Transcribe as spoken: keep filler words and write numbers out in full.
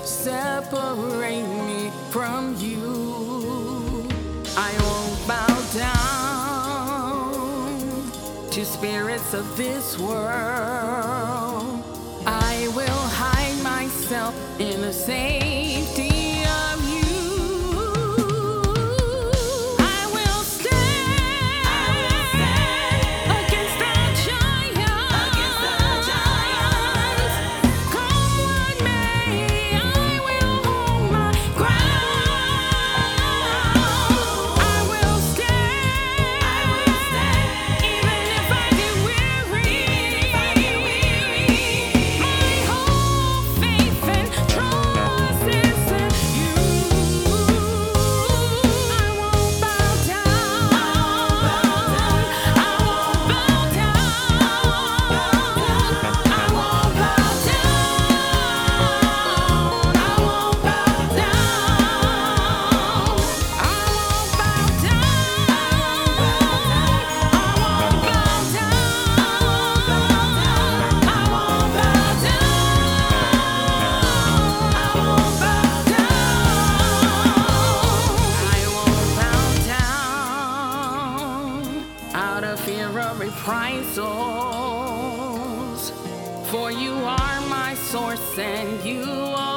separate me from you. I won't bow down to spirits of this world. I will hide myself in the safety of you. I will stand, I will stand against the giants. Against the giants. Come what may, I will hold my ground. I will stand, I will stand even if I get weary. Even if I get weary. My whole faith and trust is in you. I won't bow down. I won't bow down. I won't bow down. I won't bow down. I won't bow down. I won't bow down. Out of fear of reprisals, for you are my source and you are